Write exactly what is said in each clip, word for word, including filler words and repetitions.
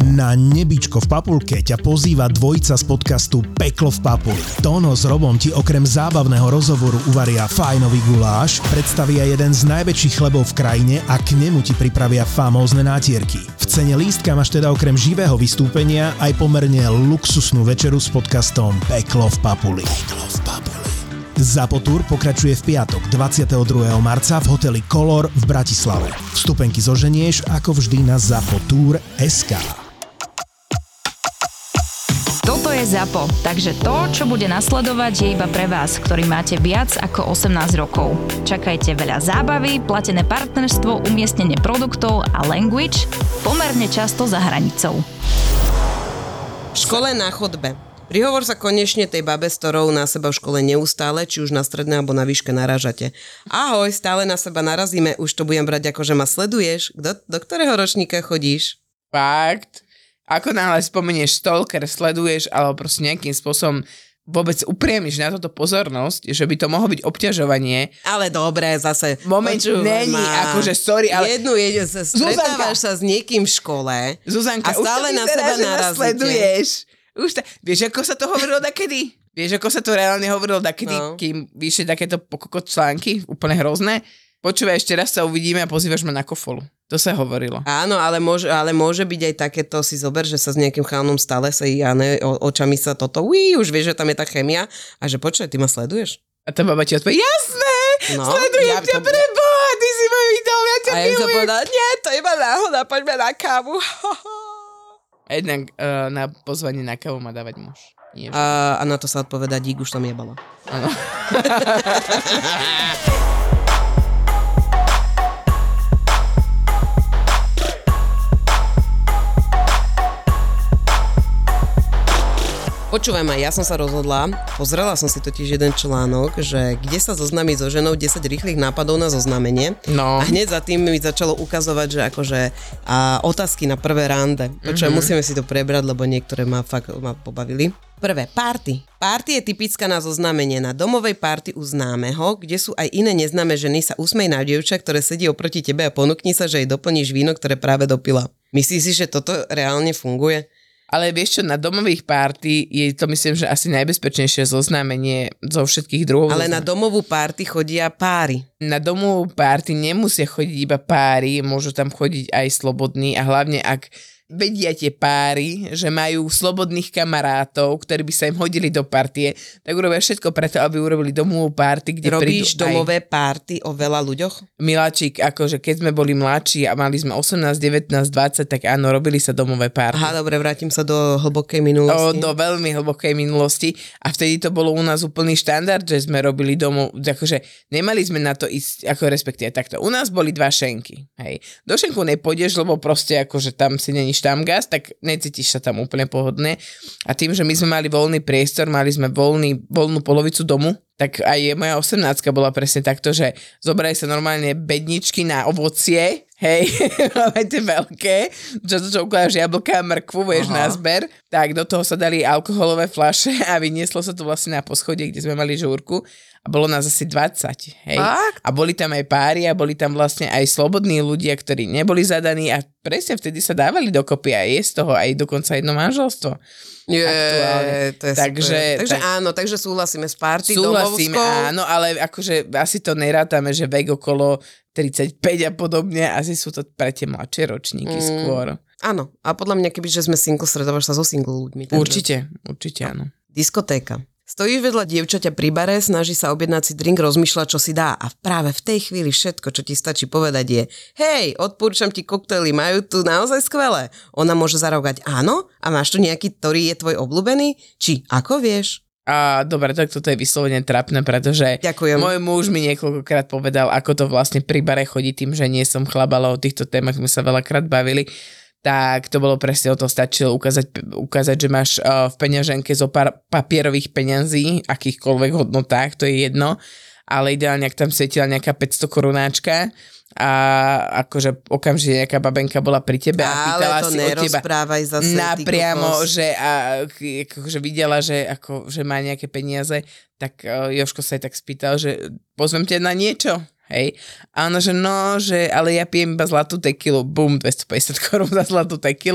Na nebičko v Papulke ťa pozýva dvojica z podcastu Peklo v Papuli. Tono s Robom ti okrem zábavného rozhovoru uvaria fajnový guláš, predstavia jeden z najväčších chlebov v krajine a k nemu ti pripravia famózne nátierky. V cene lístka máš teda okrem živého vystúpenia aj pomerne luxusnú večeru s podcastom Peklo v Papuli. Peklo v Papuli. Zapotúr pokračuje v piatok dvadsiateho druhého marca v hoteli Color v Bratislave. Vstupenky zoženieš ako vždy na zapotur bodka es ká. Toto je ZAPO, takže to, čo bude nasledovať, je iba pre vás, ktorí máte viac ako osemnásť rokov. Čakajte veľa zábavy, platené partnerstvo, umiestnenie produktov a language pomerne často za hranicou. V škole na chodbe. Prihovor sa konečne tej babe, s ktorou na seba v škole neustále, či už na strednej alebo na výške narážate. Ahoj, stále na seba narazíme, už to budem brať ako, že ma sleduješ. Kdo, do ktorého ročníka chodíš? Fakt? Ako náhle spomenieš stalker, sleduješ, alebo proste nejakým spôsobom vôbec upriamiš na toto pozornosť, že by to mohlo byť obťažovanie. Ale dobre, zase... Moment, není, akože sorry, ale... Jednu jede, stretávaš sa s niekým v škole Zuzanka, a stále na seba narazíte. Už ta, vieš, ako sa to hovorilo dakedy? Vieš, ako sa to reálne hovorilo dakedy, no. Kým vyšli takéto pokokot články, úplne hrozné? Počúvaj, ešte raz sa uvidíme a pozývaš ma na kofolu. To sa hovorilo. Áno, ale môže, ale môže byť aj takéto, si zober, že sa s nejakým chánom stále sa Jane očami sa toto, uí, už vieš, že tam je tá chémia a že počkaj, ty ma sleduješ? A tá baba ti odpovie, jasné, no, sledujem ja ťa to... pre Boha, ty si môj idol, ja ťa a milujem. A ja som povedala, nie, to je iba náhoda, poďme na kávu. A jednak uh, na pozvanie na kávu má dávať muž. Nie, a, a na to sa odpovedá, dík, už tam jebala. Áno. Počúvaj ma, ja som sa rozhodla, pozrela som si totiž jeden článok, že kde sa zoznámiť so ženou, desať rýchlych nápadov na zoznámenie. No. A hneď za tým mi začalo ukazovať, že akože a otázky na prvé rande. Počúvaj, mm-hmm. musíme si to prebrať, lebo niektoré ma fakt ma pobavili. Prvé, party. Party je typická na zoznámenie. Na domovej party u známeho, kde sú aj iné neznáme ženy, sa usmej na dievča, ktoré sedí oproti tebe a ponúkni sa, že jej doplníš víno, ktoré práve dopila. Myslíš si, že toto reálne funguje? Ale vieš čo, na domových párty je to myslím, že asi najbezpečnejšie zoznámenie zo všetkých druhov. Ale na domovú párty chodia páry. Na domovú párty nemusia chodiť iba páry, môžu tam chodiť aj slobodní a hlavne ak vedia tie páry, že majú slobodných kamarátov, ktorí by sa im hodili do partie, tak urobia všetko preto, aby urobili domovú párty, kde Robíš prídu domové aj... párty o veľa ľuďoch? Miláčik, akože keď sme boli mladší a mali sme osemnásť, devätnásť, dvadsať, tak áno, robili sa domové párty. Aha, dobre, vrátim sa do hlbokej minulosti. O, do veľmi hlbokej minulosti a vtedy to bolo u nás úplný štandard, že sme robili domov, akože nemali sme na to ísť, ako respektíve takto. U nás boli dva šenky, hej. Do šenku nepôjdeš, lebo proste akože tam si není štamgás, tak necítiš sa tam úplne pohodne. A tým, že my sme mali voľný priestor, mali sme voľný, voľnú polovicu domu, tak aj moja osemnáctka bola presne takto, že zobrali sa normálne bedničky na ovocie, hej, máme tie veľké, čo to čo ukladáš jablka a mrkvu, vieš, na zber, tak do toho sa dali alkoholové fľaše a vynieslo sa to vlastne na poschodie, kde sme mali žúrku a bolo nás asi dvadsať, hej. Fakt? A boli tam aj páry a boli tam vlastne aj slobodní ľudia, ktorí neboli zadaní a presne vtedy sa dávali dokopy a je z toho aj dokonca jedno manželstvo. Je, to je takže, takže tak, áno, takže súhlasíme s party súhlasíme, domovskou. áno, ale akože asi to nerátame, že vek okolo tridsaťpäť a podobne, asi sú to pre tie mladšie ročníky mm, skôr. Áno, a podľa mňa keby, že sme single, stretávaš sa so single ľuďmi. Takže... Určite, určite áno. Diskotéka. Stojíš vedľa dievčaťa pri bare, snaží sa objednať si drink, rozmýšľa, čo si dá a práve v tej chvíli všetko, čo ti stačí povedať je hej, odporúčam ti koktejly, majú tu naozaj skvelé. Ona môže zareagovať áno a máš tu nejaký, ktorý je tvoj obľúbený? Či ako vieš? A dobre, tak toto je vyslovene trapné, pretože Ďakujem. Môj muž mi niekoľkokrát povedal, ako to vlastne pri bare chodí tým, že nie som chlap, ale o týchto témach sme sa veľakrát bavili. Tak to bolo presne o to, stačilo ukázať, ukázať že máš uh, v peňaženke zo pár papierových peňazí, akýchkoľvek hodnotách, to je jedno, ale ideálne, ak tam svietila nejaká päťsto korunáčka a akože okamžite nejaká babenka bola pri tebe a pýtala si od teba zase, napriamo, že a, akože videla, že, ako, že má nejaké peniaze, tak uh, Jožko sa aj tak spýtal, že pozvem ťa na niečo. Hej. A ona, že no, že ale ja pijem iba zlatú tekilu, bum, dvestopäťdesiat korún za zlatú tekilu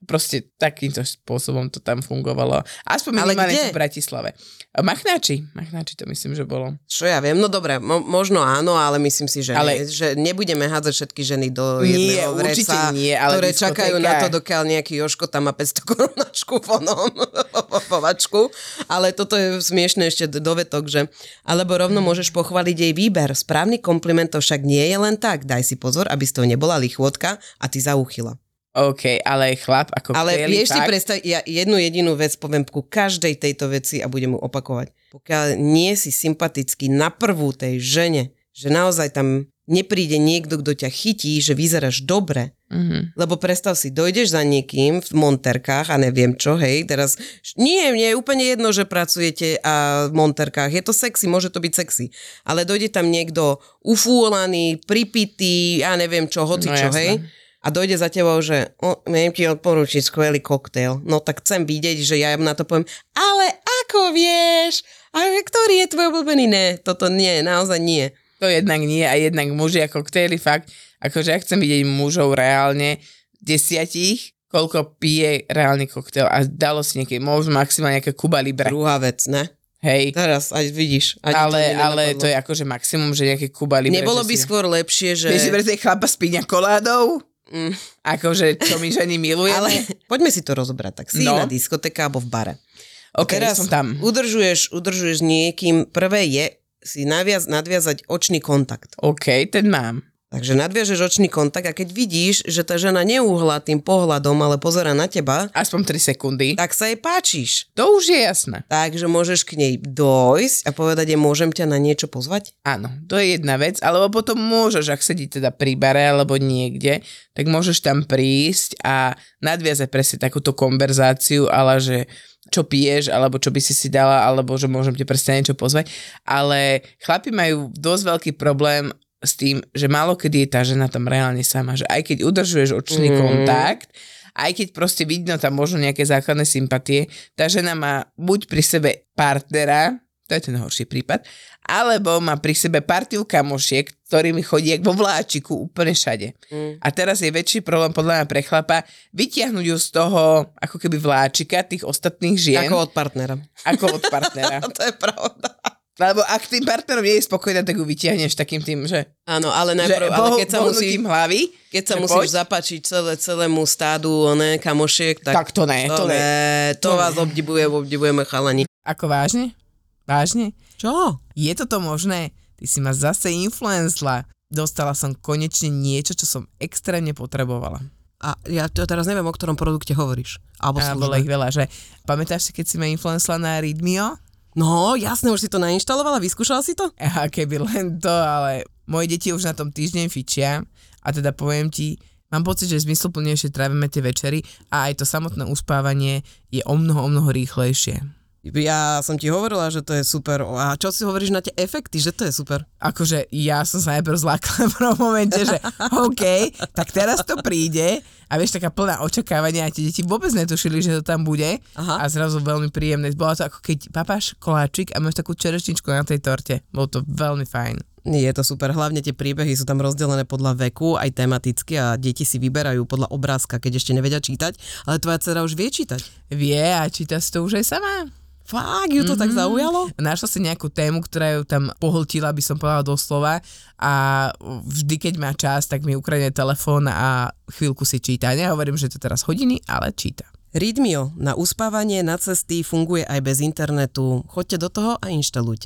proste takýmto spôsobom to tam fungovalo. Aspoň minimálne v Bratislave. Machnáči, Machnáči to myslím, že bolo. Čo ja viem, no dobre, mo- možno áno, ale myslím si, že, ale... nie, že nebudeme hádzať všetky ženy do jedného nie, vreca, nie, ale ktoré diskotéka... čakajú na to, dokiaľ nejaký Jožko tam má päťsto korunačku vonom, povačku, ale toto je smiešné ešte dovetok, že alebo rovno môžeš pochváliť jej výber. Správny kompliment to však nie je len tak. Daj si pozor, aby z toho nebola lichvotka a ty zauchila. OK, ale chlap ako Ale chceli, vieš tak? si predstaviť, ja jednu jedinú vec poviem ku každej tejto veci a budem ju opakovať. Pokiaľ nie si sympatický na prvú tej žene, že naozaj tam nepríde niekto, kto ťa chytí, že vyzeráš dobre. Mm-hmm. Lebo predstav si, dojdeš za niekým v monterkách a neviem čo, hej, teraz nie, nie je úplne jedno, že pracujete a v monterkách, je to sexy, môže to byť sexy, ale dojde tam niekto ufúlaný, pripitý, ja neviem čo, hoci čo, no, hej, a dojde za tebou, že o, viem ti odporúčiť skvelý koktail. No tak chcem vidieť, že ja na to poviem, ale ako vieš? A ktorý je tvoj obľúbený? Ne, toto nie, naozaj nie. To jednak nie a jednak muži a koktaily fakt, akože ja chcem vidieť mužov reálne desiatich, koľko pije reálny koktail a dalo si niekedy, možno maximálne nejaké Cuba Libre. Druhá vec, ne? Hej. Teraz, aj vidíš. Aj ale ale to je akože maximum, že nejaké Cuba Libre. Nebolo by si... skôr lepšie, že... Vieš si predstaviť chlapa s piňa koládou? Mm. Akože, čo my ženy milujeme. Ale poďme si to rozobrať. Tak si no. na diskotéke alebo v bare. Ok, teraz som tam. Udržuješ, udržuješ niekým, prvé je si naviaz, nadviazať očný kontakt. OK, ten mám. Takže nadviažeš očný kontakt a keď vidíš, že tá žena neúhla tým pohľadom, ale pozerá na teba, aspoň tri sekundy, tak sa jej páčiš. To už je jasné. Takže môžeš k nej dojsť a povedať, že môžem ťa na niečo pozvať? Áno, to je jedna vec, alebo potom môžeš, ak sedí teda pri bare alebo niekde, tak môžeš tam prísť a nadviazať presne takúto konverzáciu, ale že čo piješ, alebo čo by si si dala, alebo že môžem ti presne niečo pozvať. Ale chlapi majú dosť veľký problém s tým, že málo kedy je tá žena tam reálne sama, že aj keď udržuješ očný mm. kontakt, aj keď proste vidno tam možno nejaké základné sympatie, tá žena má buď pri sebe partnera, to je ten horší prípad, alebo má pri sebe partiu kamošiek, ktorými chodí jak vo vláčiku úplne všade. Mm. A teraz je väčší problém podľa mňa pre chlapa vytiahnuť ju z toho ako keby vláčika tých ostatných žien. Ako od partnera. Ako od partnera. To je pravda. Lebo ak tým partnerom nie je spokojná, tak ju vytiahneš takým tým, že... Áno, ale najprv, ale keď sa musí... hlavy, keď sa musíš poď. zapáčiť celé, celému stádu, ne, kamošiek, tak... Tak to ne, to, to ne. ne. To, to vás ne. obdivuje, obdivujeme chalani. Ako vážne? Vážne? Čo? Je toto možné? Ty si ma zase influencla. Dostala som konečne niečo, čo som extrémne potrebovala. A ja to teraz neviem, o ktorom produkte hovoríš. Alebo a bolo ich veľa, že... Pamätáš si, keď si ma influencla na Readmeo? No, jasné, už si to nainštalovala, vyskúšala si to? Aha, keby len to, ale moje deti už na tom týždeň fičia a teda poviem ti, mám pocit, že zmysluplnejšie trávime tie večery a aj to samotné uspávanie je o mnoho, o mnoho rýchlejšie. Ja som ti hovorila, že to je super. A čo si hovoríš na tie efekty, že to je super? Akože ja som sa najprv zlákla v prvom momente, že OK, tak teraz to príde a vieš, taká plná očakávania a tie deti vôbec netušili, že to tam bude. Aha. A zrazu veľmi príjemné. Bolo to ako keď papáš koláčik a máš takú čerešničku na tej torte. Bolo to veľmi fajn. Je to super, hlavne tie príbehy sú tam rozdelené podľa veku, aj tematicky a deti si vyberajú podľa obrázka, keď ešte nevedia čítať, ale tvoja dcera už vie čítať. Vie a číta si to už aj sama. Fakt, ju to mm-hmm. tak zaujalo? Našla si nejakú tému, ktorá ju tam pohltila, by som povedala doslova a vždy, keď má čas, tak mi ukradne telefón a chvíľku si číta. Nehovorím, že to teraz hodiny, ale číta. Readmeo na uspávanie, na cesty funguje aj bez internetu. Choďte do toho a inštalujte.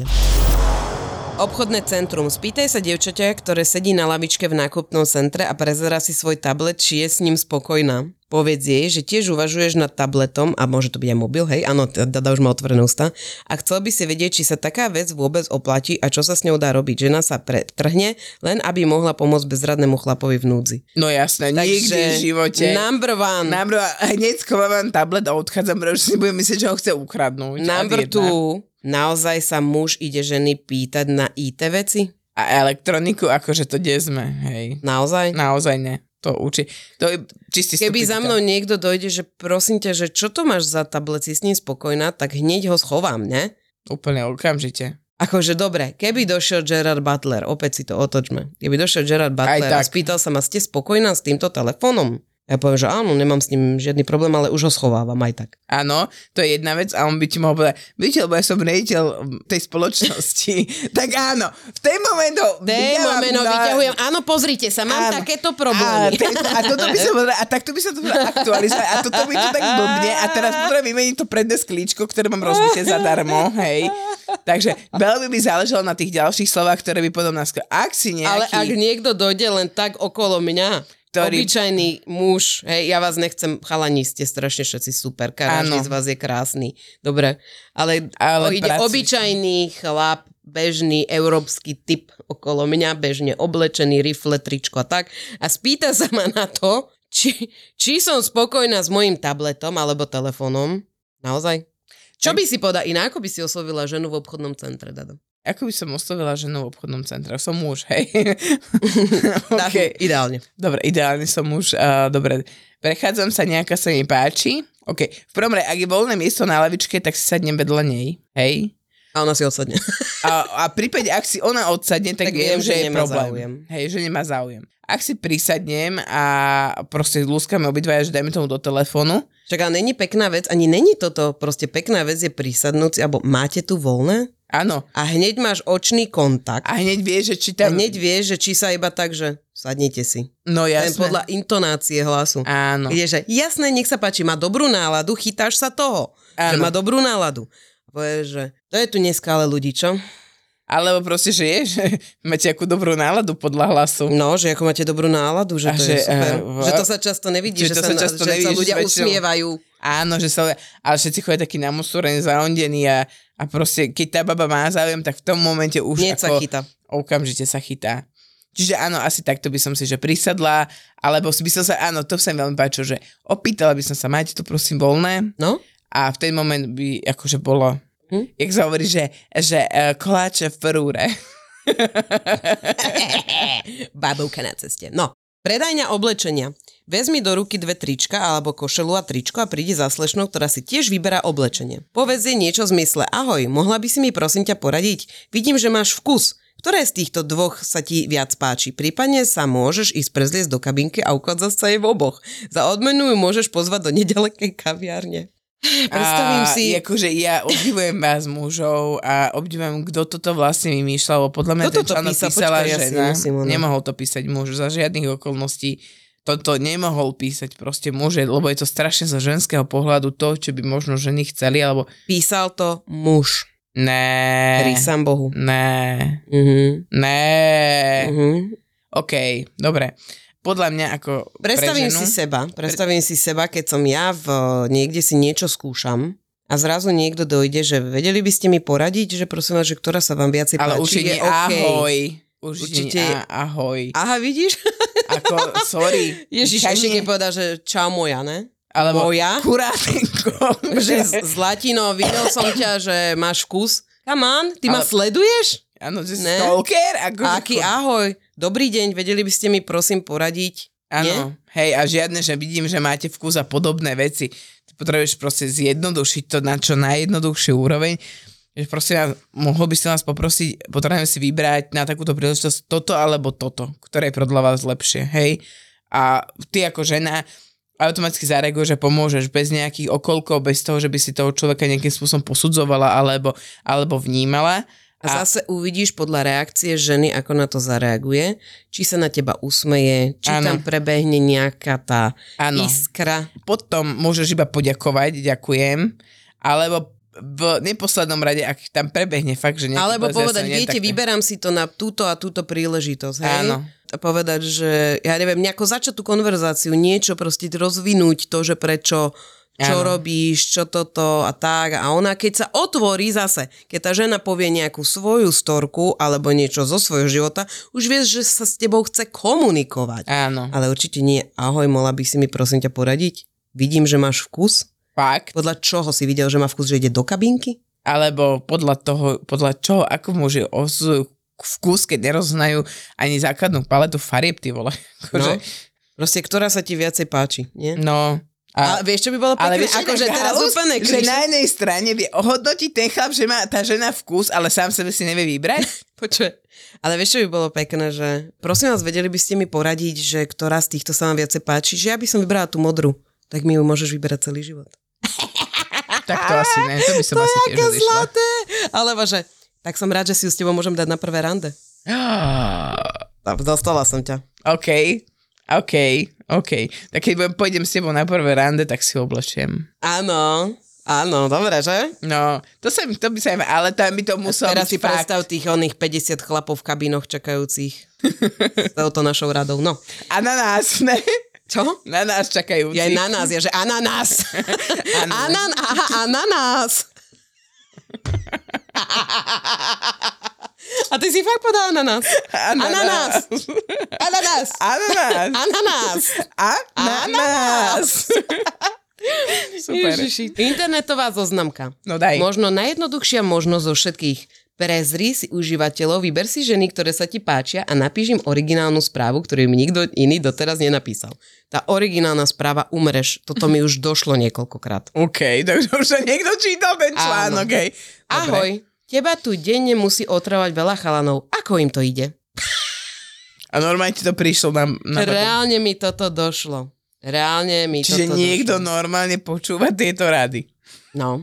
Obchodné centrum. Spýtaj sa dievčaťa, ktoré sedí na lavičke v nákupnom centre a prezerá si svoj tablet, či je s ním spokojná. Povedz jej, že tiež uvažuješ nad tabletom, a môže to byť aj mobil, hej, áno, Dada už má otvorené ústa, a chcel by si vedieť, či sa taká vec vôbec oplatí a čo sa s ňou dá robiť. Žena sa pretrhne, len aby mohla pomôcť bezradnému chlapovi v núdzi. No jasné, nikdy v živote. Number one. Number one. Hneď schovávam tablet a odchádzam, pretože si budem myslieť, že ho chce ukradnúť. Number two. Naozaj sa muž ide ženy pýtať na í té veci? A elektroniku, akože to kde sme, hej. Naozaj? Naozaj ne. To uči. To je čistý Keby stupidita. za mnou niekto dojde, že prosím ťa, že čo to máš za tablet, si s ním spokojná, tak hneď ho schovám, ne? Úplne okamžite. Akože dobre, keby došiel Gerard Butler, opäť si to otočme. Keby došiel Gerard Butler a spýtal sa ma, ste spokojná s týmto telefónom? Ja poviem, že áno, nemám s ním žiadny problém, ale už ho schovávam aj tak. Áno, to je jedna vec a on by ti mohol povedať, viete, lebo ja som riaditeľ tej spoločnosti, tak áno, v ten moment ho Tej moment ho vyťahujem, áno, pozrite sa, mám áno. takéto problémy. A, te, a, toto by som povedala, a takto by sa to aktualizovať, a toto by to tak blbne, a teraz potrebujem vymeniť to predné sklíčko, ktoré mám rozbité zadarmo, hej. Takže veľmi by záležalo na tých ďalších slovách, ktoré by potom nás... Ak si nejaký... Ale ak niekto dojde len tak okolo mňa, ktorý... obyčajný muž, hej, ja vás nechcem, chalani, ste strašne všetci super, každý z vás je krásny, dobre, ale, ale ide praci. Obyčajný chlap, bežný európsky typ okolo mňa, bežne oblečený, rifle, tričko a tak, a spýta sa ma na to, či, či som spokojná s mojím tabletom alebo telefónom, naozaj? Čo by si povedal, inak ako by si oslovila ženu v obchodnom centre, Dado? Ako by som oslovila ženu v obchodnom centre? Som muž, hej. Okay. Ideálne. Dobre, ideálne som muž. Uh, dobre, prechádzam sa, nejaká sa mi páči. OK, v prvom rade, ak je voľné miesto na lavičke, tak si sadnem vedľa nej, hej. A ona si odsadne. A, a prípade, ak si ona odsadne, tak, tak viem, že, že je problém. Záujem. Hej, že nemá záujem. Ak si prisadnem a proste lúskame obidvaja, že dajme tomu do telefónu. Čak, ale není pekná vec, ani není toto, proste pekná vec je prisadnúť, alebo máte tu voľné? Áno. A hneď máš očný kontakt. A hneď vieš, že či tam... A hneď vieš, že či sa iba tak, že sadnite si. No jasné. Len podľa intonácie hlasu. Áno. Ide, že jasné, nech sa páči, má dobrú náladu, chytáš sa toho. Áno. Že má dobrú náladu. Povieš, že to je tu dneska ale ľudí, čo? Alebo proste, že je, že máte akú dobrú náladu podľa hlasu. No, že ako máte dobrú náladu, že a to že, je super. Uh, že to sa často nevidí, že, že, sa, sa, často že nevidí, sa ľudia že usmievajú. Áno, že sa, ale všetci chodia takí namústorení, zaondení a, a proste, keď tá baba má záujem, tak v tom momente už Nie ako... sa chytá. Okamžite sa chytá. Čiže áno, asi takto by som si, že prisadla, alebo by som sa, áno, to sa mi veľmi páčilo, že opýtala by som sa, máte tu prosím voľné? No. A v ten moment by akože bolo... Hm? Jak sa hovorí, že, že uh, koláče v rúre. Babovka na ceste. No, predajňa oblečenia. Vezmi do ruky dve trička alebo košelu a tričko a prídi za slečnou, ktorá si tiež vyberá oblečenie. Povedz jej niečo v zmysle: ahoj, mohla by si mi prosím ťa poradiť? Vidím, že máš vkus. Ktoré z týchto dvoch sa ti viac páči? Prípadne sa môžeš ísť prezliesť do kabinky a ukázať sa jej v oboch. Za odmenu ju môžeš pozvať do nedalekej kaviárne. Predstavím a, si... Akože ja obdivujem vás mužov a obdivujem, kto toto vlastne vymýšľal, lebo podľa mňa kto ten článok písa, písala počkaj, žena. Ja si nemohol to písať muž za žiadnych okolností. Toto nemohol písať proste muž, lebo je to strašne zo ženského pohľadu to, čo by možno ženy chceli, alebo... Písal to muž. Né. Prísam Bohu. Né. Uh-huh. Né. Uh-huh. OK, dobre. Podľa mňa ako Predstavím pre ženu... si seba, predstavím si seba, keď som ja v, niekde si niečo skúšam a zrazu niekto dojde, že vedeli by ste mi poradiť, že prosím vás, že ktorá sa vám viacej Ale páči. už je okay. ahoj. Už Určite je ahoj. Aha, vidíš? Ako, sorry. Ježiš, Kani... ešte keď povedal, že čau moja, ne? Alebo moja? Kurátenko. Že Zlatino, videl som ťa, že máš vkus. Come on, ty Ale... ma sleduješ? Áno, že ne? Stalker? Ako, Aký že... ahoj. Dobrý deň, vedeli by ste mi prosím poradiť? Áno, hej, a žiadne, že vidím, že máte vkus a podobné veci. Ty potrebuješ proste zjednodušiť to na čo najjednoduchšiu úroveň. Že proste, mohol by som vás poprosiť, potrebujem si vybrať na takúto príležitosť toto alebo toto, ktoré je podľa vás lepšie, hej. A ty ako žena automaticky zareaguješ, že pomôžeš bez nejakých okolkov, bez toho, že by si toho človeka nejakým spôsobom posudzovala alebo, alebo vnímala. A zase uvidíš podľa reakcie ženy, ako na to zareaguje, či sa na teba usmeje, či ano. Tam prebehne nejaká tá ano. Iskra. Potom môžeš iba poďakovať, ďakujem, alebo v neposlednom rade, ak tam prebehne fakt, že... Alebo povedať, viete, tak... vyberám si to na túto a túto príležitosť, hej? Áno. A povedať, že, ja neviem, nejako začať tú konverzáciu, niečo proste rozvinúť to, že prečo... čo ano. Robíš, čo toto a tak. A ona, keď sa otvorí zase, keď tá žena povie nejakú svoju storku alebo niečo zo svojho života, už vieš, že sa s tebou chce komunikovať. Áno. Ale určite nie, ahoj, mohla by si mi prosím ťa poradiť? Vidím, že máš vkus. Fakt? Podľa čoho si videl, že má vkus, že ide do kabinky? Alebo podľa toho, podľa čoho, ako môže os- vkus, keď neroznajú ani základnú paletu farieb, ty vole. No, proste, ktorá sa ti viacej páči, nie? No... A, a vieš, čo by bolo pekné? Akože teraz úplne že na jednej strane vie ohodnotiť ten chlap, že má tá žena vkus, ale sám sebe si nevie vybrať. Počuj, Ale vieš, čo by bolo pekné, že prosím vás, vedeli by ste mi poradiť, že ktorá z týchto sa vám viacej páči, že ja by som vybrala tú modrú, tak mi ju môžeš vyberať celý život. Tak to asi ne, to by som to asi tiež odišla. Zlaté. Alebo že, tak som rád, že si ju s tebou môžem dať na prvé rande. Dostala som ťa. OK, OK, OK. Tak keď pôjdem s tebou na prvé rande, tak si oblečiem. Áno. Áno, dobre, že? No, to, sa, to by sa im, ale tam by to muselo teraz byť si fakt. predstav tých oných päťdesiat chlapov v kabínoch čakajúcich s touto našou radou, no. A na nás, ne? Čo? Na nás čakajúcich. Ja aj na nás, ja že ananás. Anan, aha, ananás. A ty si fakt podal ananás. Ananás. Ananás. Ananás. Ananás. Ananás. Super. Ježiši. Internetová zoznamka. No daj. Možno najjednoduchšia možnosť zo všetkých. Prezri si užívateľov, vyber si ženy, ktoré sa ti páčia a napíš im originálnu správu, ktorú mi nikto iný doteraz nenapísal. Tá originálna správa umreš. Toto mi už došlo niekoľkokrát. OK, takže už sa niekto čítal ten článok. Okay. Ahoj, teba tu denne musí otravať veľa chalanov. Ako im to ide? A normálne ti to prišlo na... na Reálne mi toto došlo. Reálne mi Čiže toto niekto došlo. normálne počúva tieto rady. No.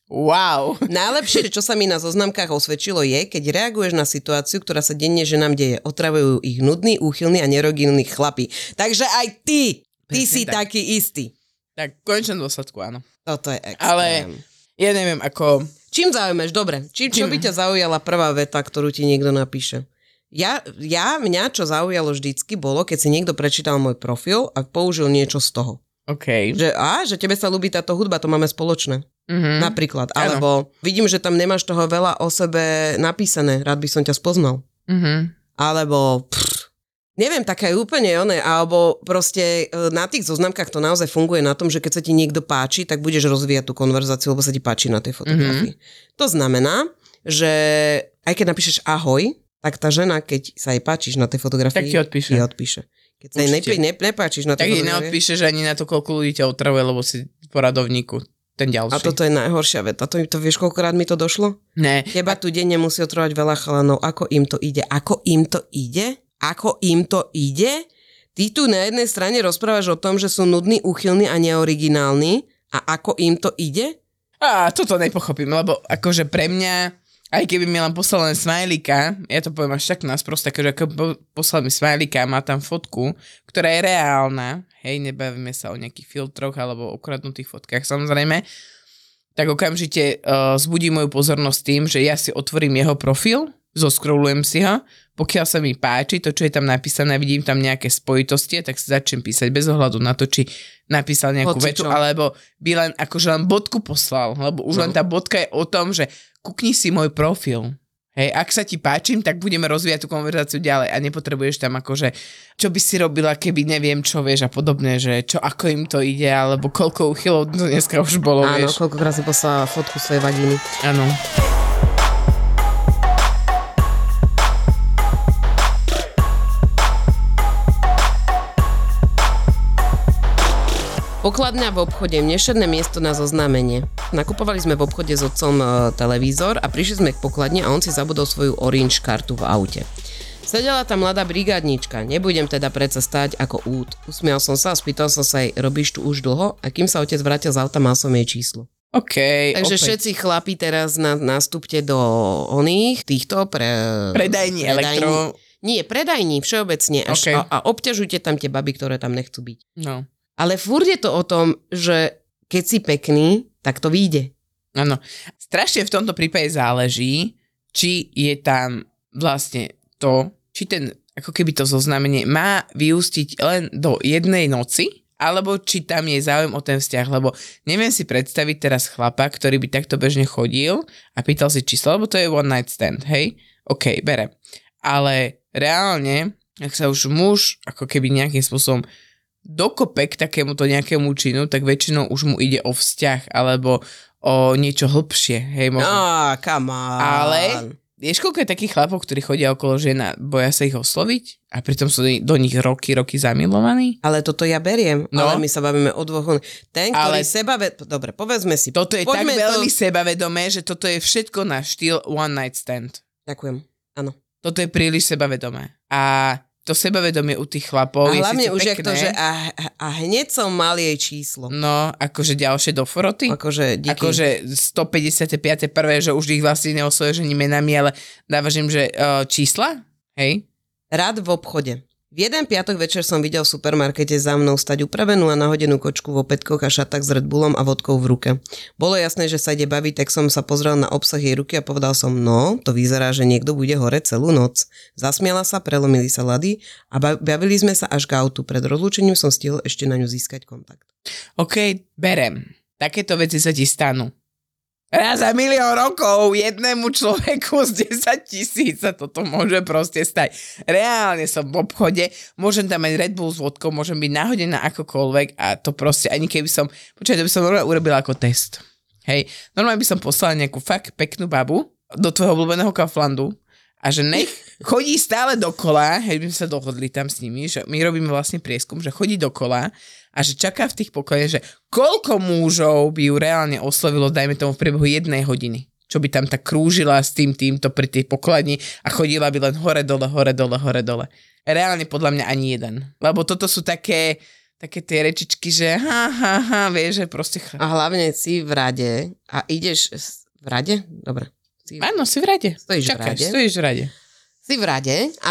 Wow. Najlepšie, čo sa mi na zoznamkách osvedčilo je, keď reaguješ na situáciu, ktorá sa denne ženám deje. Otravujú ich nudní, úchylní a nerodinní chlapi. Takže aj ty, ty Presne si tak. taký istý. Tak v konečnom dôsledku áno. Toto je extrém. Ale ja neviem, ako... Čím zaujímaš? Dobre. Čím, čo Čím? by ťa zaujala prvá veta, ktorú ti niekto napíše? Ja, ja, mňa, čo zaujalo vždycky, bolo, keď si niekto prečítal môj profil a použil niečo z toho. OK. Že, a, že tebe sa ľúbi táto hudba, to máme spoločné. Mm-hmm. Napríklad. Áno. Alebo vidím, že tam nemáš toho veľa o sebe napísané. Rád by som ťa spoznal. Mm-hmm. Alebo... Pff, neviem, taká je úplne oné. Alebo proste na tých zoznamkách to naozaj funguje na tom, že keď sa ti niekto páči, tak budeš rozvíjať tú konverzáciu, lebo sa ti páči na tej fotografii. Mm-hmm. To znamená, že aj keď napíšeš ahoj, tak tá žena, keď sa jej páčiš na tej fotografii, Tak ti odpíše. Ti odpíše. Keď sa jej nepí, ne, nepáčiš na Tak tej jej fotografii. neodpíšeš ani na to, koľko ľudí ťa otravuje, lebo si v poradovníku. Ten ďalší. A toto je najhoršia veta. To, to vieš, koľkokrát mi to došlo? Ne. Teba tu denne musí otrovať veľa chalanov. Ako im to ide? Ako im to ide? Ako im to ide? Ty tu na jednej strane rozprávaš o tom, že sú nudní, úchylní a neoriginálni. A ako im to ide? Á, toto nepochopím, lebo akože pre mňa, aj keby mi len poslal len smajlíka, ja to poviem až tak nás proste, akože ako poslal mi smajlíka, má tam fotku, ktorá je reálna, hej, nebavíme sa o nejakých filtroch alebo ukradnutých fotkách samozrejme, tak okamžite uh, zbudí moju pozornosť tým, že ja si otvorím jeho profil, zoscrollujem si ho, pokiaľ sa mi páči to, čo je tam napísané, vidím tam nejaké spojitosti, tak si začnem písať bez ohľadu na to, či napísal nejakú Hoci vetu, čo. alebo by len, akože len bodku poslal, lebo už No. len tá bodka je o tom, že kúkni si môj profil. Hej, ak sa ti páčim, tak budeme rozvíjať tú konverzáciu ďalej a nepotrebuješ tam akože, čo by si robila, keby neviem čo, vieš, a podobne, že čo, ako im to ide, alebo koľko uchylov to dneska už bolo, Áno, vieš. koľkokrát si poslala fotku svojej vagíny. Áno. Pokladňa v obchode, nešedné miesto na zoznámenie. Nakupovali sme v obchode s otcom e, televízor a prišli sme k pokladni a on si zabudol svoju orange kartu v aute. Sedela tam mladá brigádnička, nebudem teda predsa stáť ako út. Usmial som sa a spýtal som sa jej, robíš tu už dlho? A kým sa otec vrátil z auta, mal som jej číslo. OK, Takže opäť. všetci chlapí teraz na, nastúpte do oných, týchto pre... Predajní elektro. Nie, predajní všeobecne až, Okay. a, a obťažujte tam tie baby, ktoré tam nechcú byť. No. Ale furt je to o tom, že keď si pekný, tak to vyjde. Áno. Strašne v tomto prípade záleží, či je tam vlastne to, či ten, ako keby to zoznámenie má vyústiť len do jednej noci, alebo či tam je záujem o ten vzťah, lebo neviem si predstaviť teraz chlapa, ktorý by takto bežne chodil a pýtal si číslo, lebo to je one night stand, hej? OK, berem. Ale reálne, ak sa už muž ako keby nejakým spôsobom dokope k takémuto nejakému činu, tak väčšinou už mu ide o vzťah alebo o niečo hlbšie. Hej, možno. Á, come on. Ale vieš, koľko je takých chlapov, ktorí chodia okolo žien a boja sa ich osloviť a pritom sú do nich roky, roky zamilovaní? Ale toto ja beriem, No. ale my sa bavíme o dvoch. Ten, ktorý Ale- seba... Dobre, povedzme si. Toto je Poďme tak veľmi to... sebavedomé, že toto je všetko na štýl one night stand. Ďakujem, áno. Toto je príliš sebavedomé. A to sebavedomie u tých chlapov a je hlavne síce už pekné. jak to, že a, a hneď som mal jej číslo. No, akože ďalšie do foroty. Akože díky. Akože stopäťdesiatpäť prvé, že už ich vlastne neoslovuje, že ni menami, ale dávaš im, že uh, čísla? Hej? Rád v obchode. V jeden piatok večer som videl v supermarkete za mnou stať upravenú a nahodenú kočku v opätkoch a šatách s Red Bullom a vodkou v ruke. Bolo jasné, že sa ide baviť, tak som sa pozrel na obsah jej ruky a povedal som, no, to vyzerá, že niekto bude hore celú noc. Zasmiala sa, prelomili sa lady a bavili sme sa až k autu. Pred rozlúčením som stihol ešte na ňu získať kontakt. OK, berem. Takéto veci sa ti stanú. Raz za milión rokov jednému človeku z desať tisíc sa toto môže proste stať. Reálne som v obchode, môžem tam mať Red Bull s vodkou, môžem byť nahodená akokoľvek a to proste, ani keby som, počkaj, to by som normálne urobila ako test. Hej, normálne by som poslala nejakú fakt peknú babu do tvojho obľúbeného Kauflandu a že nech chodí stále dokola, hej, by sme sa dohodli tam s nimi, že my robíme vlastne prieskum, že chodí dokola a že čaká v tých pokoje, že koľko mužov by ju reálne oslovilo, dajme tomu v priebehu jednej hodiny. Čo by tam tak krúžila s tým týmto pri tej pokladni a chodila by len hore, dole, hore, dole, hore, dole. Reálne podľa mňa ani jeden. Lebo toto sú také, také tie rečičky, že ha, ha, ha, vieš, že proste... A hlavne si v rade a ideš... V rade? Dobre. Si... Áno, si v rade. Stojíš Čakáš, v rade. stojíš v rade. Si v rade a...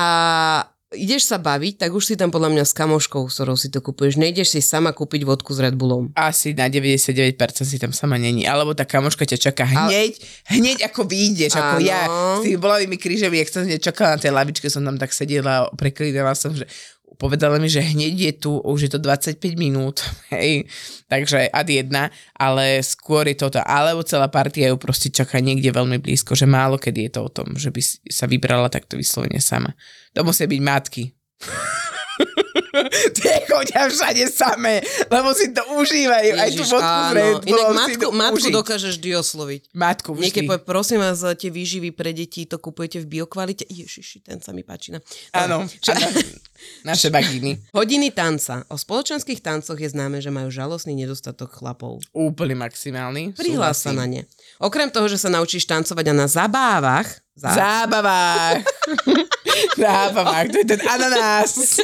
ideš sa baviť, tak už si tam podľa mňa s kamoškou, s ktorou si to kupuješ. Nejdeš si sama kúpiť vodku s Red Bullom. Asi na deväťdesiatdeväť percent si tam sama není. Alebo tá kamoška ťa čaká hneď, Ale... hneď ako vyjdeš, ako ja. S tými bolavými krížami, jak som čakala na tej lavičke, som tam tak sedela a preklínala som, že povedala mi, že hneď je tu, už je to dvadsaťpäť minút, hej, takže ad jedna, ale skôr je toto, alebo celá partia ju proste čaká niekde veľmi blízko, že málo kedy je to o tom, že by sa vybrala takto vyslovene sama. To musia byť matky. Tie chodia všade samé, lebo si to užívajú. Ježiš, aj tú vodku z Red Bullom. Inak matku, matku dokážeš vždy osloviť. Matku vždy. Niekedy povie, prosím vás, tie výživy pre deti to kupujete v biokvalite. Ježiši, ten sa mi páči. Áno, naše bagíny. Hodiny tanca. O spoločenských tancoch je známe, že majú žalostný nedostatok chlapov. Úplne maximálny. Prihlás sa na ne. Okrem toho, že sa naučíš tancovať a na zabávach. Zá... Zábavách. Zábavách. To je ten ananás.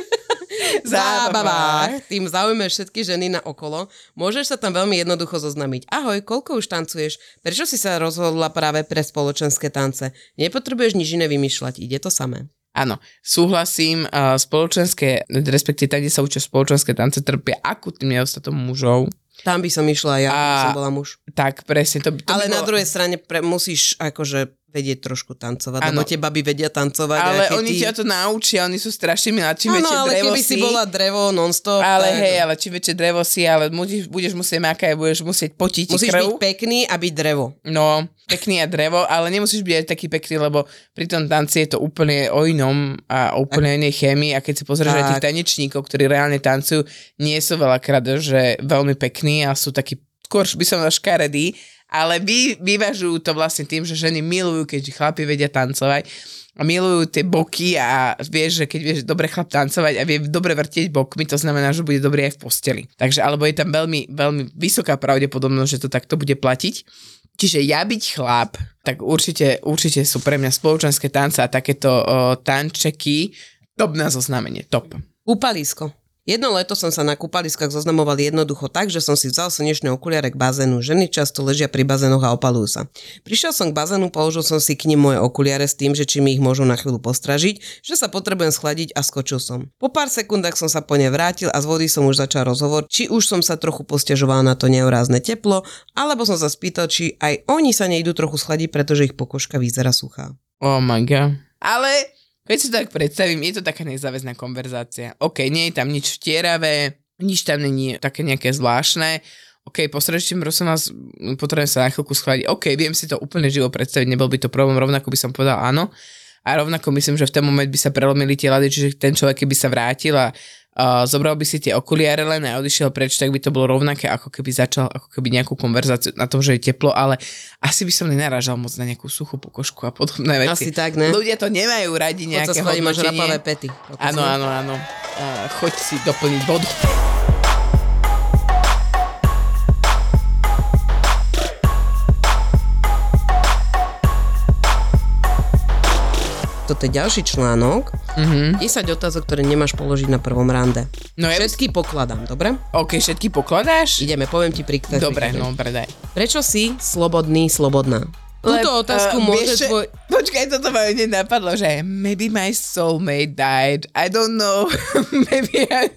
Zábavách. Tým zaujmeš všetky ženy na okolo. Môžeš sa tam veľmi jednoducho zoznamiť. Ahoj, koľko už tancuješ? Prečo si sa rozhodla práve pre spoločenské tance? Nepotrebuješ nič iné vymýšľať. Ide to samé. Áno, súhlasím, uh, spoločenské, respektíve tam, kde sa učia spoločenské tance, trpia akutným nedostatkom mužov. Tam by som išla ja, by som bola muž. Tak, presne. To, to Ale by na bolo... druhej strane pre, musíš akože vedieť trošku tancovať, ano. lebo tie baby vedia tancovať. Ale ty... oni ťa to naučia, oni sú strašne milá. Čím Áno, väčšie ale drevo keby si, si bola drevo non-stop. Ale tak... hej, ale čím väčšie drevo si, ale budeš, budeš musieť makať, budeš musieť potiť Musíš krv. byť pekný a byť drevo. No, pekný a drevo, ale nemusíš byť aj taký pekný, lebo pri tom tanci je to úplne o inom a úplne inej chémii a keď si pozrieš aj tých tanečníkov, ktorí reálne tancujú, nie sú veľakrát, že veľmi pekní a sú takí, skôr by som škaredí, ale vy, vyvažujú to vlastne tým, že ženy milujú, keď chlapi vedia tancovať a milujú tie boky a vieš, že keď vieš dobre chlap tancovať a vie dobre vrtieť bokmi, to znamená, že bude dobrý aj v posteli. Takže, alebo je tam veľmi, veľmi vysoká pravdepodobnosť, že to takto bude platiť. Čiže ja byť chlap, tak určite, určite sú pre mňa spoločenské tance a takéto o, tančeky top na zoznamenie, top. Kúpalisko. Jedno leto som sa na kúpaliskách zoznamoval jednoducho tak, že som si vzal slnečné okuliare k bazénu. Ženy často ležia pri bazénoch a opalujú sa. Prišiel som k bazénu, položil som si k nim moje okuliare s tým, že či mi ich môžu na chvíľu postražiť, že sa potrebujem schladiť a skočil som. Po pár sekundách som sa po ne vrátil a z vody som už začal rozhovor, či už som sa trochu posťažoval na to neurázne teplo, alebo som sa spýtal, či aj oni sa nejdú trochu schladiť, pretože ich pokožka vyzerá suchá. Oh my god. Ale... Keď si to tak predstavím, je to taká nezáväzná konverzácia. OK, nie je tam nič vtieravé, nič tam není také nejaké zvláštne. OK, posledčím, prosím vás, potrebujem sa na chvíľku schladiť. OK, viem si to úplne živo predstaviť, nebol by to problém, rovnako by som povedal áno. A rovnako myslím, že v ten moment by sa prelomili tie lady, čiže ten človek, keby sa vrátil a uh, zobral by si tie okuliare len a odišiel preč, tak by to bolo rovnaké, ako keby začal ako keby nejakú konverzáciu na tom, že je teplo, ale asi by som nenarážal moc na nejakú suchú pokožku a podobné veci. Asi tak, ne? Ľudia to nemajú radi nejaké hodnotenie. Máš rapavé pety. Áno, áno, áno. Uh, choď si doplniť vodu. To toto je ďalší článok. Mm-hmm. desať otázok, ktoré nemáš položiť na prvom rande. No ja... Všetky pokladám, dobre? OK, všetky pokladáš? Ideme, poviem ti príklad. Dobre, no predaj. Prečo si slobodný, slobodná? Túto otázku uh, môže vieš, tvoj... Počkaj, toto ma hneď napadlo, že maybe my soulmate died. I don't know. maybe I...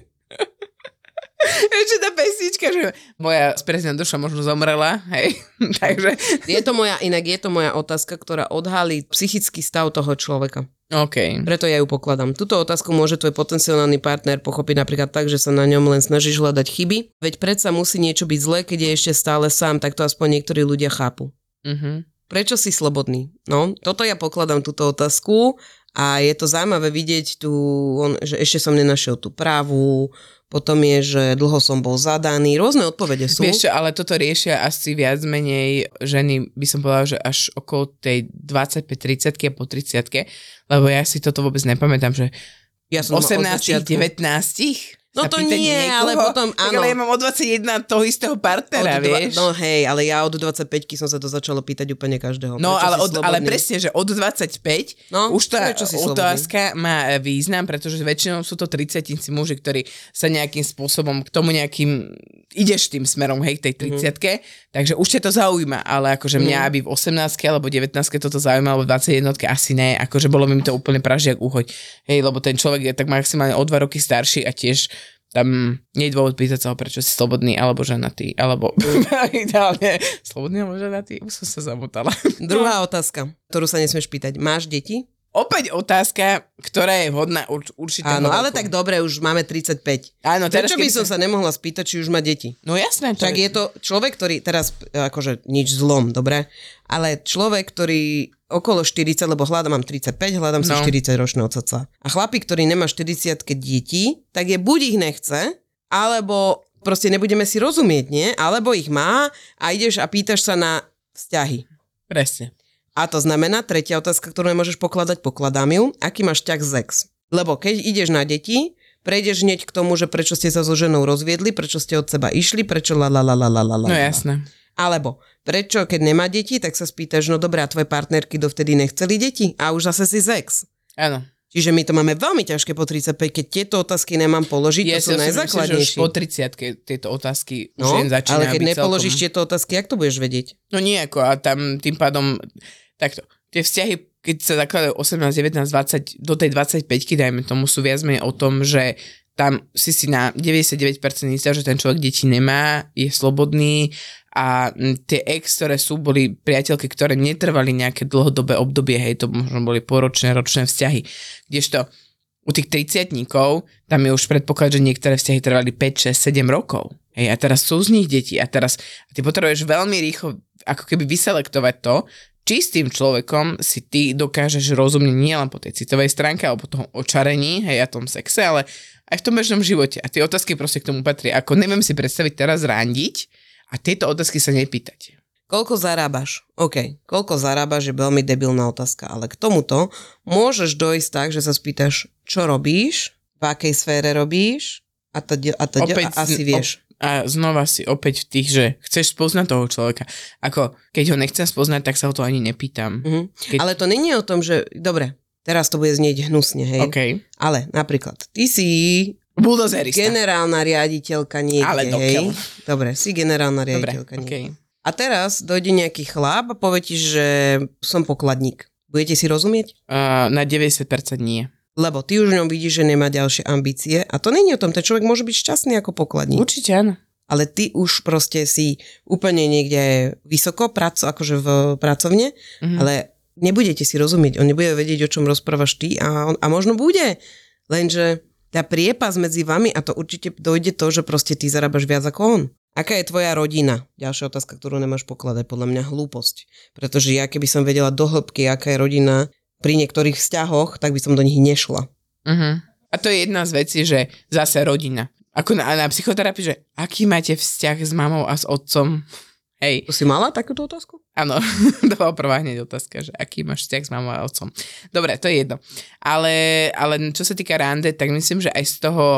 Ešte tá pesnička, že moja sprezná duša možno zomrela, hej, takže... Je to moja, inak je to moja otázka, ktorá odhalí psychický stav toho človeka. OK. Preto ja ju pokladám. Túto otázku môže tvoj potenciálny partner pochopiť napríklad tak, že sa na ňom len snažíš hľadať chyby, veď predsa musí niečo byť zlé, keď je ešte stále sám, tak to aspoň niektorí ľudia chápu. Mhm. Prečo si slobodný? No, toto ja pokladám túto otázku a je to zaujímavé vidieť tu, on, že ešte som nenašiel tú právu, potom je, že dlho som bol zadaný, rôzne odpovede sú. Vieš čo, ale toto riešia asi viac menej ženy, by som povedala, že až okolo tej dvadsaťpäť tridsiatky a po tridsiatke, lebo ja si toto vôbec nepamätám, že ja som osemnásť devätnásť No to nie, niekoho, ale potom, áno. Ale ja mám od dvadsaťjeden toho istého partnera, dva, vieš. No hej, ale ja od dvadsaťpäťky som sa to začala pýtať úplne každého. No ale, od, ale presne, že od dvadsaťpäť no, už tá otázka slobodný? Má význam, pretože väčšinou sú to tridsiatnici muži, ktorí sa nejakým spôsobom k tomu nejakým, ideš tým smerom, hej, k tej tridsiatke, mm. takže už ťa to zaujíma, ale akože mňa mm. aby v osemnástke alebo devätnástke toto zaujíma, alebo v dvadsaťjednotke asi ne, akože bolo mi to úplne pražiak uhoď. Hej, lebo ten človek je tak maximálne o dva roky starší a tiež tam nie je dôvod pýtať sa ho, prečo si slobodný, alebo ženatý, alebo ideálne slobodný, alebo ženatý. Už som sa zamotala. Druhá otázka, ktorú sa nesmieš pýtať. Máš deti? Opäť otázka, ktorá je vhodná urč- určite. Áno, ale tak dobre, už máme tridsaťpäť. Áno, teraz prečo by som sa nemohla spýtať, či už má deti? No jasné. Tak je to človek, ktorý, teraz akože nič zlom, dobre, ale človek, ktorý okolo štyridsať, lebo hľadám, mám tridsaťpäť, hľadám si no. štyridsaťročného cca. A chlapík, ktorý nemá štyridsiatke detí, tak je buď ich nechce, alebo proste nebudeme si rozumieť, nie? Alebo ich má a ideš a pýtaš sa na vzťahy. Presne. A to znamená, tretia otázka, ktorú nemôžeš pokladať, pokladám ju, aký máš vzťah s ex. Lebo keď ideš na deti, prejdeš hneď k tomu, že prečo ste sa so ženou rozviedli, prečo ste od seba išli, prečo la la la la la la la. No jasné. Alebo prečo, keď nemá deti, tak sa spýtaš, no dobré, a tvoje partnerky dovtedy nechceli deti a už zase si z ex. Áno. Čiže my to máme veľmi ťažké po tridsaťpäť, keď tieto otázky nemám položiť, ja to sú najzákladnejšie. Ja po tridsiatke tieto otázky no, už jen začínajú ale keď byť nepoložíš celkom... tieto otázky, jak to budeš vedieť? No nie ako, a tam tým pádom, takto, tie vzťahy, keď sa zakladajú osemnásť, devätnásť, dvadsať, do tej dvadsaťpäťky, dajme tomu, sú viac menej o tom, že tam si si na deväťdesiatdeväť percent istá, že ten človek deti nemá, je slobodný a tie ex, ktoré sú, boli priateľky, ktoré netrvali nejaké dlhodobé obdobie, hej, to možno boli poročné, ročné vzťahy. Kdežto u tých tridsiatnikov, tam je už predpoklad, že niektoré vzťahy trvali päť, šesť, sedem rokov. Hej, a teraz sú z nich deti a teraz a ty potrebuješ veľmi rýchlo ako keby vyselektovať to, či s tým človekom si ty dokážeš rozumieť nielen po tej citovej stránke alebo po tom očarení, hej, a tom sexe, ale aj v tom bežnom živote. A tie otázky proste k tomu patria. Ako neviem si predstaviť teraz randiť a tieto otázky sa nepýtať. Koľko zarábaš? OK. Koľko zarábaš je veľmi debilná otázka, ale k tomuto môžeš dojsť tak, že sa spýtaš, čo robíš, v akej sfére robíš a to, a to opäť, a asi vieš. A znova si opäť v tých, že chceš spoznať toho človeka. Ako, keď ho nechcem spoznať, tak sa ho to ani nepýtam. Mm-hmm. Keď... Ale to není o tom, že, dobre, teraz to bude znieť hnusne, hej. Okay. Ale napríklad, ty si buldozerista. Generálna riaditeľka niekde, ale hej. Dobre, si generálna riaditeľka dobre, niekde. Okay. A teraz dojde nejaký chlap a povie ti, že som pokladník. Budete si rozumieť? Uh, na deväťdesiat percent nie. Lebo ty už v ňom vidíš, že nemá ďalšie ambície a to není o tom, ten človek môže byť šťastný ako pokladník. Určite áno. Ale ty už proste si úplne niekde vysoko, praco, akože v pracovne, mm-hmm. ale nebudete si rozumieť, on nebude vedieť, o čom rozprávaš ty a, on, a možno bude, lenže tá priepas medzi vami a to určite dojde to, že proste ty zarábaš viac ako on. Aká je tvoja rodina? Ďalšia otázka, ktorú nemáš pokladať, podľa mňa hlúposť. Pretože ja keby som vedela do hĺbky, aká je rodina pri niektorých vzťahoch, tak by som do nich nešla. Uh-huh. A to je jedna z vecí, že zase rodina. Ako na, na psychoterapii, že aký máte vzťah s mamou a s otcom? Hej. To si mala takúto otázku? Áno, to bola prvá hneď otázka, že aký máš vzťah s mamou a otcom. Dobre, to je jedno. Ale, ale čo sa týka rande, tak myslím, že aj z toho,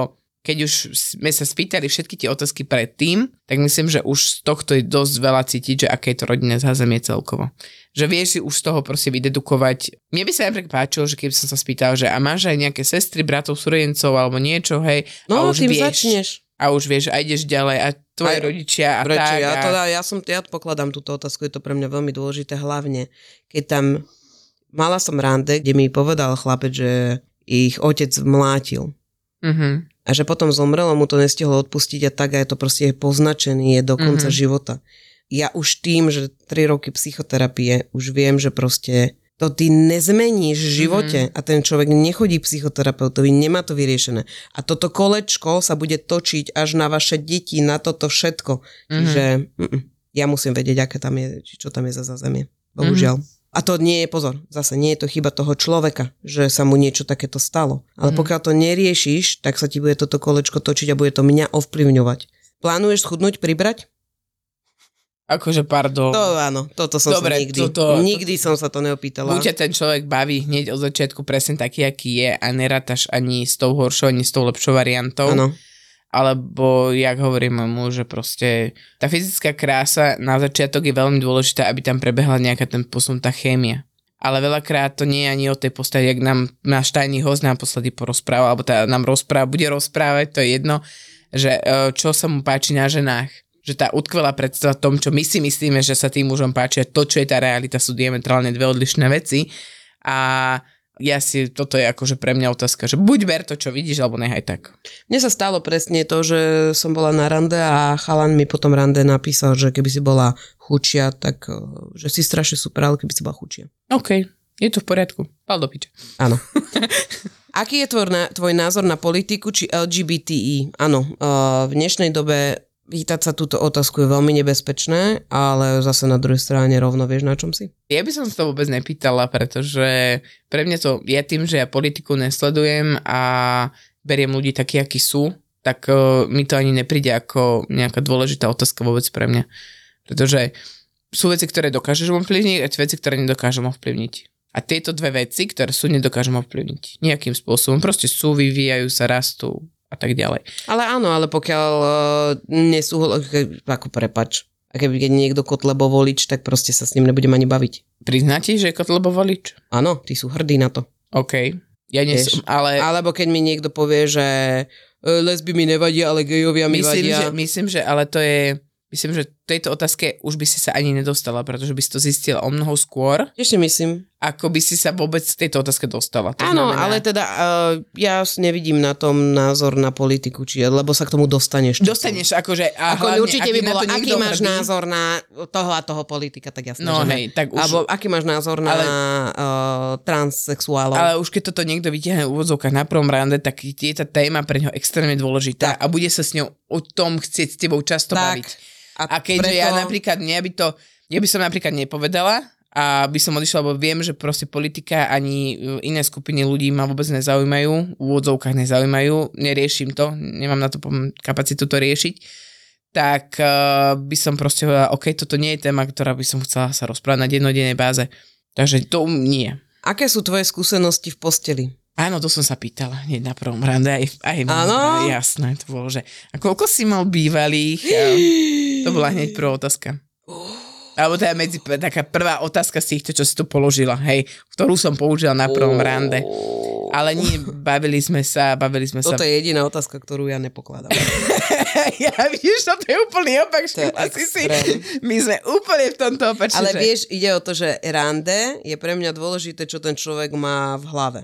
keď už sme sa spýtali všetky tie otázky predtým, tak myslím, že už z tohto je dosť veľa cítiť, že aké je to rodinné zázemie celkovo. Že vieš si už z toho proste vydedukovať. Mne by sa napríklad páčilo, že keby som sa spýtal, že a máš aj nejaké sestry, bratov, súrodencov alebo niečo, hej. No, a už tým vieš, začneš. A už vieš, a ideš ďalej a tvoje Aj, rodičia a prečo? tak. Ja, A... to, ja, som, ja pokladám túto otázku, je to pre mňa veľmi dôležité, hlavne keď tam mala som rande, kde mi povedal chlapec, že ich otec mlátil. Mhm. A že potom zomrel a mu to nestihlo odpustiť a tak a je to proste poznačený, je do konca mm-hmm. života. Ja už tým, že tri roky psychoterapie, už viem, že proste to ty nezmeníš v živote mm-hmm. a ten človek nechodí k psychoterapeutovi, nemá to vyriešené. A toto kolečko sa bude točiť až na vaše deti, na toto všetko. Mm-hmm. Čiže mm, ja musím vedieť, aké tam je, čo tam je za zázemie. Bohužiaľ. Mm-hmm. A to nie je, pozor, zase nie je to chyba toho človeka, že sa mu niečo takéto stalo. Ale mm. pokiaľ to neriešiš, tak sa ti bude toto kolečko točiť a bude to mňa ovplyvňovať. Plánuješ schudnúť, pribrať? Akože, pardon. To áno, toto som Dobre, sa nikdy, toto, nikdy som sa to neopýtala. Buď ten človek baví hneď od začiatku presne taký, aký je a nerátaš ani s tou horšou, ani s tou lepšou variantou. Áno. Alebo, jak hovorím mu, že proste tá fyzická krása na začiatok je veľmi dôležitá, aby tam prebehla nejaká ten posun, tá chémia. Ale veľakrát to nie je ani o tej postavy, jak nám náš tajný host naposledy porozprával, alebo tá nám rozpráva, bude rozprávať, to je jedno, že čo sa mu páči na ženách. Že tá utkvelá predstava tom, čo my si myslíme, že sa tým mužom páči, a to, čo je tá realita, sú diametrálne dve odlišné veci. A ja si, toto je akože pre mňa otázka, že buď ber to, čo vidíš, alebo nechaj tak. Mne sa stalo presne to, že som bola na rande a chalan mi potom rande napísal, že keby si bola chučia, tak že si strašne super, ale keby si bola chučia. OK, je to v poriadku. Pál do piče. Áno. Aký je tvoj, tvoj názor na politiku či el gé bé té í? Áno, v dnešnej dobe vyhýtať sa túto otázku je veľmi nebezpečné, ale zase na druhej strane rovno vieš, na čom si? Ja by som sa to vôbec nepýtala, pretože pre mňa to je tým, že ja politiku nesledujem a beriem ľudí takí, akí sú, tak uh, mi to ani nepríde ako nejaká dôležitá otázka vôbec pre mňa. Pretože sú veci, ktoré dokážeš ovplyvniť a veci, ktoré nedokážem ovplyvniť. A tieto dve veci, ktoré sú, nedokážem ovplyvniť. Nejakým spôsobom. Proste sú, vyvíjajú sa, rastú a tak ďalej. Ale áno, ale pokiaľ uh, nesúhlas, ako prepač, a keby keď niekto Kotlebo volič, tak proste sa s ním nebudem ani baviť. Priznáte, že je Kotlebo volič? Áno, ty sú hrdí na to. OK. Ja nie som, ale... Alebo keď mi niekto povie, že lesby mi nevadia, ale gejovia mi myslím, vadia. Že, myslím, že ale to je... Myslím, že tejto otázke už by si sa ani nedostala, pretože by si to zistila o mnoho skôr. Ešte myslím. Ako by si sa vôbec k tejto otázke dostala. To Áno, znamená... ale teda uh, ja nevidím na tom názor na politiku, či, lebo sa k tomu dostaneš. Dostaneš, akože... A ako hlavne, určite by bolo, aký máš hrdý? názor na toho a toho politika, tak jasné, no, že hej, tak už... Alebo aký máš názor na ale... uh, transsexuálov. Ale už keď toto niekto vytiahne v úvodzovkách na prvom rande, tak je tá téma pre ňo extrémne dôležitá tak. A bude sa s ňou o tom chcieť s tebou často tak. baviť. A, a keďže preto... ja napríklad, mňa by to, ja by som napríklad nepovedala a by som odišla, lebo viem, že proste politika ani iné skupiny ľudí ma vôbec nezaujímajú, v úvodzovkách nezaujímajú, neriešim to, nemám na to kapacitu to riešiť, tak uh, by som proste povedala, OK, toto nie je téma, ktorá by som chcela sa rozprávať na dennodennej báze. Takže to nie. Aké sú tvoje skúsenosti v posteli? Áno, to som sa pýtala hneď na prvom rande. Aj, aj Áno? Jasné, to bolo, že a koľko si mal bývalých? A to bola hneď prvá otázka. Alebo teda medzi, taká prvá otázka z týchto, čo si tu položila, hej, ktorú som použila na prvom rande. Ale nie, bavili sme sa, bavili sme Toto sa... Toto je jediná otázka, ktorú ja nepokladám. Ja vidíš, to je úplný opak. To Asi si, my sme úplne v tomto opačne. Ale že... vieš, ide o to, že rande je pre mňa dôležité, čo ten človek má v hlave.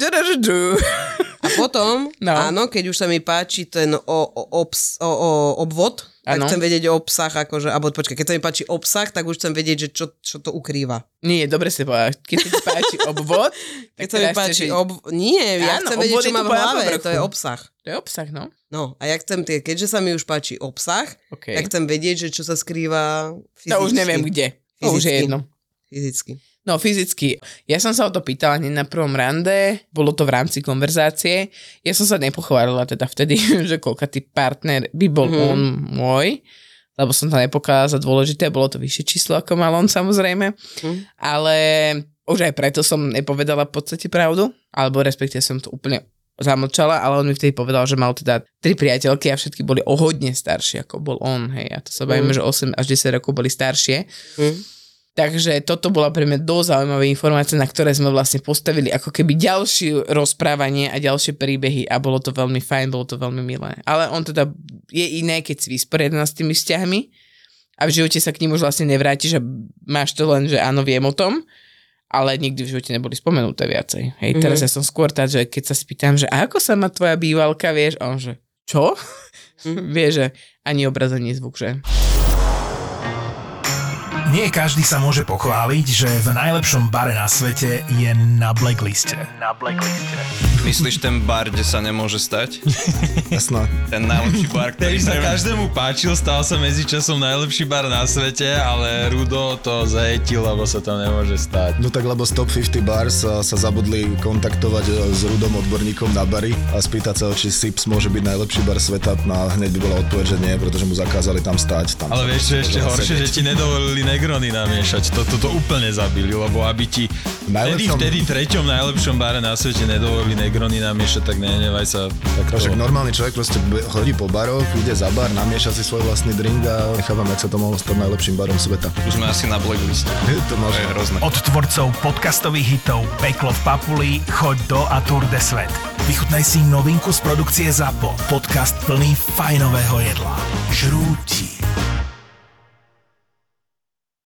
A potom, no. áno, keď už sa mi páči ten o, o, obs, o, o, obvod, tak ano. Chcem vedieť o obsah, akože, alebo počkaj, keď sa mi páči obsah, tak už chcem vedieť, že čo, čo to ukrýva. Nie, dobre si povedal. Keď sa mi páči obvod, tak keď sa mi páči chceš... ob... Nie, ja áno, chcem vedieť, čo má v hlave, to je obsah. To je obsah, no. No, a ja chcem, tie, keďže sa mi už páči obsah, okay. tak chcem vedieť, že čo sa skrýva fyzicky. To už neviem kde. To už je jedno. Fyzicky. No fyzicky. Ja som sa o to pýtala hneď na prvom rande, bolo to v rámci konverzácie. Ja som sa nepochválila teda vtedy, že koľkatý partner by bol mm-hmm. on môj, lebo som to nepokladala za dôležité, bolo to vyššie číslo ako mal on samozrejme, mm. ale už aj preto som nepovedala v podstate pravdu, alebo respektíve som to úplne zamlčala, ale on mi vtedy povedal, že mal teda tri priateľky a všetky boli o hodne staršie, ako bol on, hej. A to sa bavíme, mm. že osem až desať rokov boli staršie. Mm. Takže toto bola pre mňa dosť zaujímavé informácie, na ktoré sme vlastne postavili ako keby ďalšie rozprávanie a ďalšie príbehy a bolo to veľmi fajn, bolo to veľmi milé. Ale on teda je iné, keď si vysporiadaná s tými vzťahmi a v živote sa k ním už vlastne nevrátiš a máš to len, že áno, viem o tom, ale nikdy v živote neboli spomenuté viacej. Hej, teraz mm-hmm. ja som skôr tá, že keď sa spýtam, že a ako sa má tvoja bývalka, vieš, a on že čo? Mm-hmm. Vieš, že ani obraz, ani zvuk, že... Nie každý sa môže pochváliť, že v najlepšom bare na svete je na blackliste. Na blackliste. Myslíš ten bar, kde sa nemôže stať? Jasno. Ten najlepší bar, ktorý sa každému páčil, stal sa medzičasom najlepší bar na svete, ale Rudo to zajetil, lebo sa to nemôže stať. No tak lebo z Top päťdesiat Bars sa, sa zabudli kontaktovať s Rudom, odborníkom na bary a spýtať sa, či Sips môže byť najlepší bar sveta. No hneď by bola odpoveď, že nie, pretože mu zakázali tam stať. Tam ale vieš, čo ešte horšie, že ti nedovolili Negrony namiešať. Toto to, to úplne zabili, lebo aby ti najlepšom... vtedy, vtedy treťom najlepšom bare na svete nedovolili Negrony namiešať, tak nenevaj sa. Tak to... normálny človek proste chodí po baroch, ide za bar, namieša si svoj vlastný drink a nechávam, jak sa to mohlo stať najlepším barom sveta. Už sme asi na blackliste. To máš hrozné. Od tvorcov podcastových hitov Peklo v Papuli, Choď do a Tour de Svet. Vychutnaj si novinku z produkcie ZAPO. Podcast plný fajnového jedla. Žrúti.